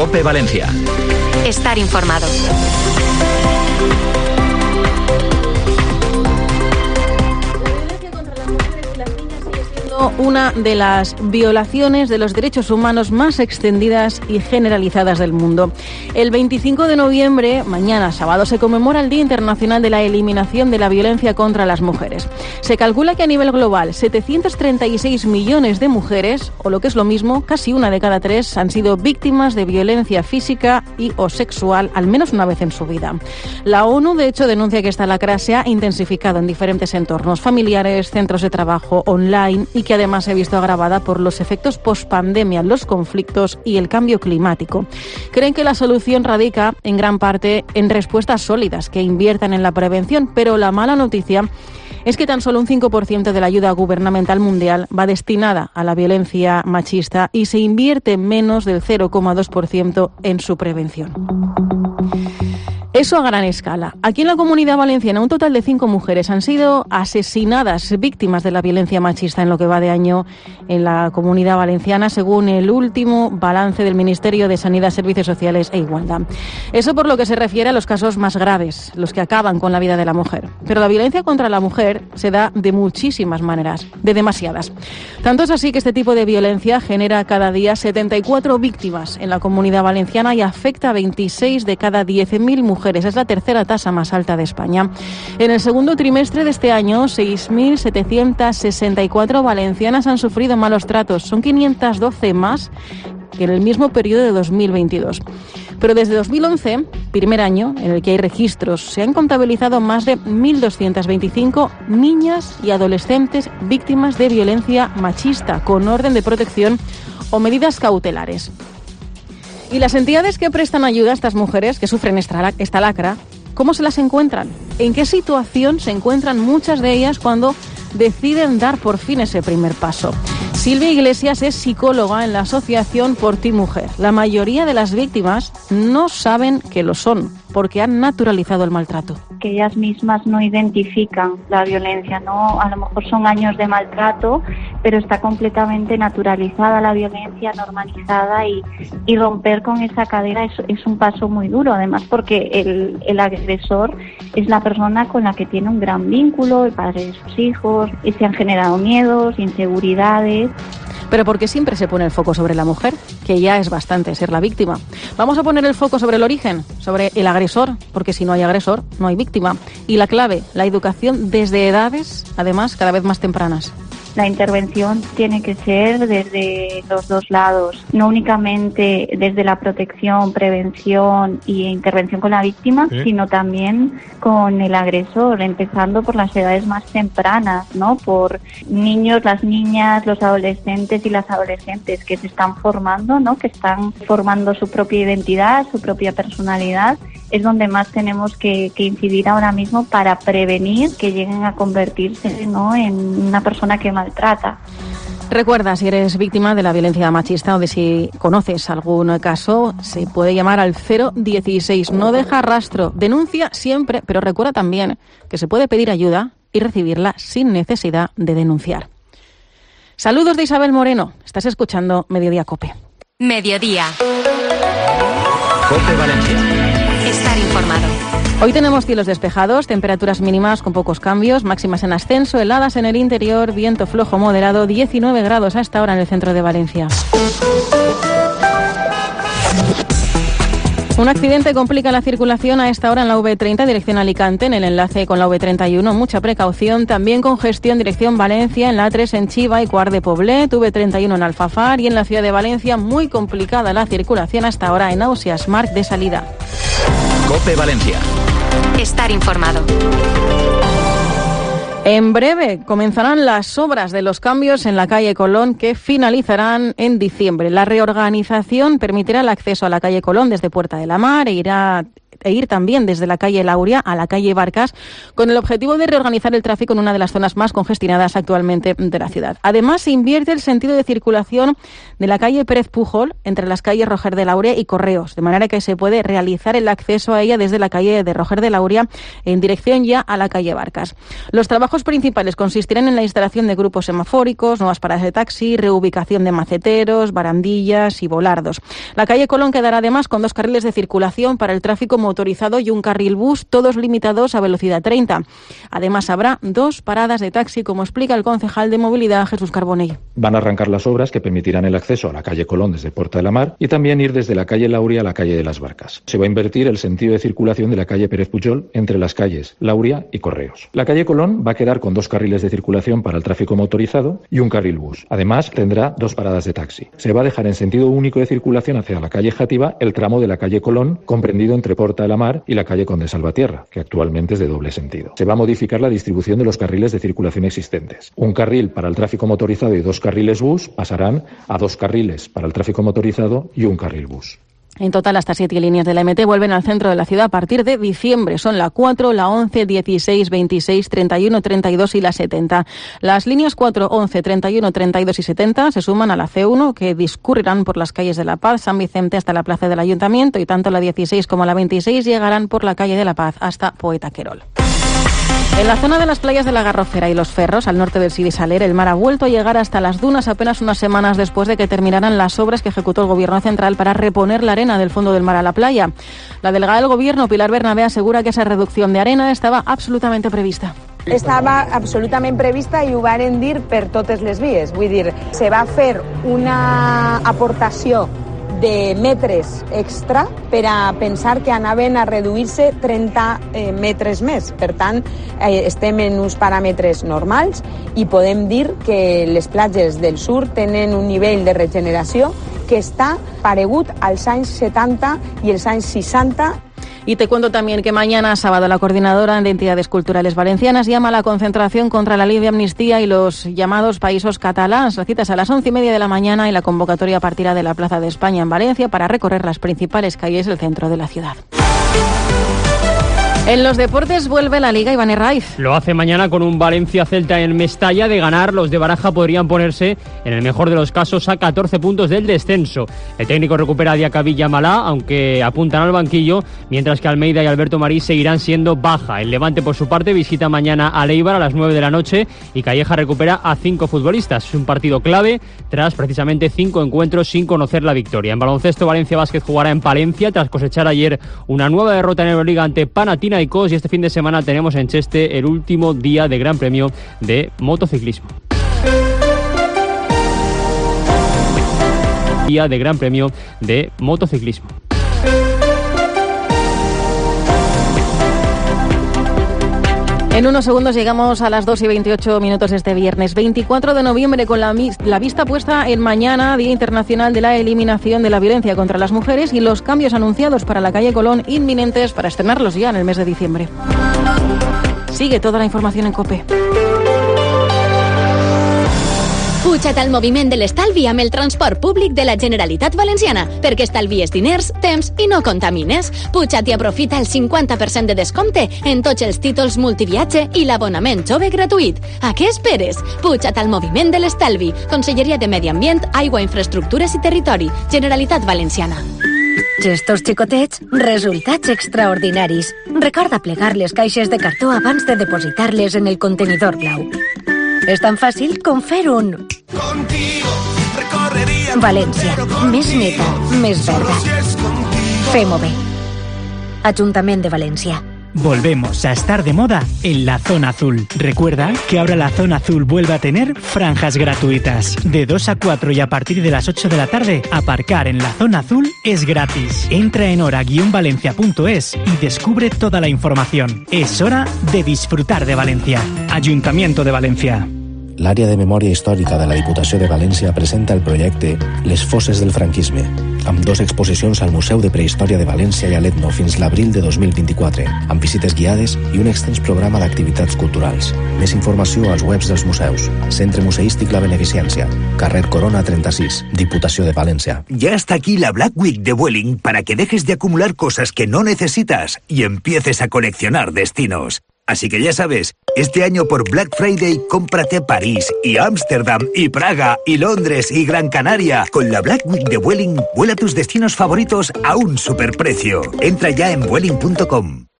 COPE Valencia. Estar informado. Una de las violaciones de los derechos humanos más extendidas y generalizadas del mundo. El 25 de noviembre, mañana sábado, se conmemora el Día Internacional de la Eliminación de la Violencia contra las Mujeres. Se calcula que a nivel global 736 millones de mujeres, o lo que es lo mismo, casi una de cada tres, han sido víctimas de violencia física y o sexual al menos una vez en su vida. La ONU, de hecho, denuncia que esta lacra se ha intensificado en diferentes entornos familiares, centros de trabajo, online, y que además se ha visto agravada por los efectos pospandemia, los conflictos y el cambio climático. Creen que la solución radica en gran parte en respuestas sólidas que inviertan en la prevención, pero la mala noticia es que tan solo un 5% de la ayuda gubernamental mundial va destinada a la violencia machista y se invierte menos del 0,2% en su prevención. Eso a gran escala. Aquí en la Comunidad Valenciana, un total de 5 mujeres han sido asesinadas, víctimas de la violencia machista en lo que va de año en la Comunidad Valenciana, según el último balance del Ministerio de Sanidad, Servicios Sociales e Igualdad. Eso por lo que se refiere a los casos más graves, los que acaban con la vida de la mujer. Pero la violencia contra la mujer se da de muchísimas maneras, de demasiadas. Tanto es así que este tipo de violencia genera cada día 74 víctimas en la Comunidad Valenciana y afecta a 26 de cada 10.000 mujeres. Es la tercera tasa más alta de España. En el segundo trimestre de este año, 6.764 valencianas han sufrido malos tratos. Son 512 más que en el mismo periodo de 2022. Pero desde 2011, primer año en el que hay registros, se han contabilizado más de 1.225 niñas y adolescentes víctimas de violencia machista, con orden de protección o medidas cautelares. Y las entidades que prestan ayuda a estas mujeres que sufren esta lacra, ¿cómo se las encuentran? ¿En qué situación se encuentran muchas de ellas cuando deciden dar por fin ese primer paso? Silvia Iglesias es psicóloga en la asociación Por Ti Mujer. La mayoría de las víctimas no saben que lo son, porque han naturalizado el maltrato. Que ellas mismas no identifican la violencia, ¿no? A lo mejor son años de maltrato, pero está completamente naturalizada la violencia, normalizada, y romper con esa cadena es un paso muy duro, además porque el agresor es la persona con la que tiene un gran vínculo, el padre de sus hijos, y se han generado miedos, inseguridades. Pero ¿por qué siempre se pone el foco sobre la mujer? Que ya es bastante ser la víctima. Vamos a poner el foco sobre el origen, sobre el agresor, porque si no hay agresor, no hay víctima. Y la clave, la educación desde edades, además, cada vez más tempranas. La intervención tiene que ser desde los dos lados, no únicamente desde la protección, prevención y intervención con la víctima, sino también con el agresor, empezando por las edades más tempranas, ¿no? Por niños, las niñas, los adolescentes y las adolescentes que se están formando, ¿no? Que están formando su propia identidad, su propia personalidad. Es donde más tenemos que incidir ahora mismo para prevenir que lleguen a convertirse, ¿no?, en una persona que maltrata. Recuerda, si eres víctima de la violencia machista o de si conoces algún caso, se puede llamar al 016. No deja rastro. Denuncia siempre, pero recuerda también que se puede pedir ayuda y recibirla sin necesidad de denunciar. Saludos de Isabel Moreno. Estás escuchando Mediodía COPE. Mediodía. COPE Valencia. Estar informado. Hoy tenemos cielos despejados, temperaturas mínimas con pocos cambios, máximas en ascenso, heladas en el interior, viento flojo moderado, 19 grados hasta ahora en el centro de Valencia. Un accidente complica la circulación a esta hora en la V30 dirección Alicante, en el enlace con la V31. Mucha precaución, también congestión dirección Valencia en la A3 en Chiva y Quart de Poblet, V31 en Alfafar y en la ciudad de Valencia muy complicada la circulación hasta ahora en Ausiàs Marc de salida. COPE Valencia. Estar informado. En breve comenzarán las obras de los cambios en la calle Colón que finalizarán en diciembre. La reorganización permitirá el acceso a la calle Colón desde Puerta de la Mar e irá ir también desde la calle Lauria a la calle Barcas, con el objetivo de reorganizar el tráfico en una de las zonas más congestionadas actualmente de la ciudad. Además, se invierte el sentido de circulación de la calle Pérez Pujol entre las calles Roger de Lauria y Correos, de manera que se puede realizar el acceso a ella desde la calle de Roger de Lauria en dirección ya a la calle Barcas. Los trabajos principales consistirán en la instalación de grupos semafóricos, nuevas paradas de taxi, reubicación de maceteros, barandillas y volardos. La calle Colón quedará además con 2 carriles de circulación para el tráfico motorizado y un carril bus, todos limitados a velocidad 30. Además, habrá 2 paradas de taxi, como explica el concejal de Movilidad, Jesús Carbonell. Van a arrancar las obras que permitirán el acceso a la calle Colón desde Puerta de la Mar y también ir desde la calle Lauria a la calle de las Barcas. Se va a invertir el sentido de circulación de la calle Pérez Pujol entre las calles Lauria y Correos. La calle Colón va a quedar con 2 carriles de circulación para el tráfico motorizado y un carril bus. Además, tendrá 2 paradas de taxi. Se va a dejar en sentido único de circulación hacia la calle Játiva el tramo de la calle Colón, comprendido entre Puerta de la Mar y la calle Conde Salvatierra, que actualmente es de doble sentido. Se va a modificar la distribución de los carriles de circulación existentes. Un carril para el tráfico motorizado y 2 carriles bus pasarán a 2 carriles para el tráfico motorizado y un carril bus. En total, hasta 7 líneas de la MT vuelven al centro de la ciudad a partir de diciembre. Son la 4, la 11, 16, 26, 31, 32 y la 70. Las líneas 4, 11, 31, 32 y 70 se suman a la C1, que discurrirán por las calles de La Paz, San Vicente hasta la plaza del Ayuntamiento, y tanto la 16 como la 26 llegarán por la calle de La Paz hasta Poeta Querol. En la zona de las playas de la Garrofera y Los Ferros, al norte del Sidi Saler, el mar ha vuelto a llegar hasta las dunas apenas unas semanas después de que terminaran las obras que ejecutó el Gobierno central para reponer la arena del fondo del mar a la playa. La delegada del Gobierno, Pilar Bernabé, asegura que esa reducció de arena estava absolutament prevista. Estava absolutament prevista i ho varen dir per totes les vies. Vull dir, se va fer una aportació de metres extra per a pensar que anaven a reduir-se 30 metres més. Per tant, estem en uns paràmetres normals i podem dir que les platges del sur tenen un nivell de regeneració que està paregut als anys 70 i els anys 60. Y te cuento también que mañana, sábado, la Coordinadora de Entidades Culturales Valencianas llama a la concentración contra la ley de amnistía y los llamados països catalans. La cita es a las 11:30 de la mañana y la convocatoria partirá de la Plaza de España en Valencia para recorrer las principales calles del centro de la ciudad. En los deportes vuelve la Liga, Iván Herraiz. Lo hace mañana con un Valencia-Celta en Mestalla. De ganar, los de Baraja podrían ponerse, en el mejor de los casos, a 14 puntos del descenso. El técnico recupera a Diacabí Malá, aunque apuntan al banquillo, mientras que Almeida y Alberto Marí seguirán siendo baja. El Levante, por su parte, visita mañana a Eibar a las 9 de la noche y Calleja recupera a 5 futbolistas. Es un partido clave tras precisamente 5 encuentros sin conocer la victoria. En baloncesto, Valencia Básquet jugará en Palencia tras cosechar ayer una nueva derrota en Euroliga ante Panathinaikos, y este fin de semana tenemos en Cheste el último día de Gran Premio de motociclismo. Día de Gran Premio de motociclismo. En unos segundos llegamos a las 2:28 este viernes 24 de noviembre con la vista puesta en mañana, Día Internacional de la Eliminación de la Violencia contra las Mujeres, y los cambios anunciados para la calle Colón inminentes para estrenarlos ya en el mes de diciembre. Sigue toda la información en COPE. Puja't al moviment de l'estalvi amb el transport públic de la Generalitat Valenciana, perquè estalvies diners, temps i no contamines. Puja't i aprofita el 50% de descompte en tots els títols multiviatge i l'abonament jove gratuït. A què esperes? Puja't al moviment de l'estalvi. Conselleria de Medi Ambient, Aigua, Infraestructures i Territori. Generalitat Valenciana. Gestos xicotets, resultats extraordinaris. Recorda plegar les caixes de cartó abans de depositar-les en el contenidor blau. És tan fàcil com fer un... València, més neta, més verda. Fem-ho bé. Ajuntament de València. Volvemos a estar de moda en la Zona Azul. Recuerda que ahora la Zona Azul vuelve a tener franjas gratuitas. De 2 a 4 y a partir de las 8 de la tarde, aparcar en la Zona Azul es gratis. Entra en hora-valencia.es y descubre toda la información. Es hora de disfrutar de Valencia. Ayuntamiento de Valencia. l'àrea de memòria històrica de la Diputació de València presenta el projecte Les Fosses del Franquisme, amb 2 exposicions al Museu de Prehistòria de València i a l'Etno fins l'abril de 2024, amb visites guiades i un extens programa d'activitats culturals. Més informació als webs dels museus. Centre Museístic La Beneficència, carrer Corona 36, Diputació de València. Ya está aquí la Black Week de Vueling para que dejes de acumular cosas que no necesitas y empieces a coleccionar destinos. Así que ya sabes, este año por Black Friday cómprate París y Ámsterdam y Praga y Londres y Gran Canaria. Con la Black Week de Vueling, vuela tus destinos favoritos a un superprecio. Entra ya en Vueling.com.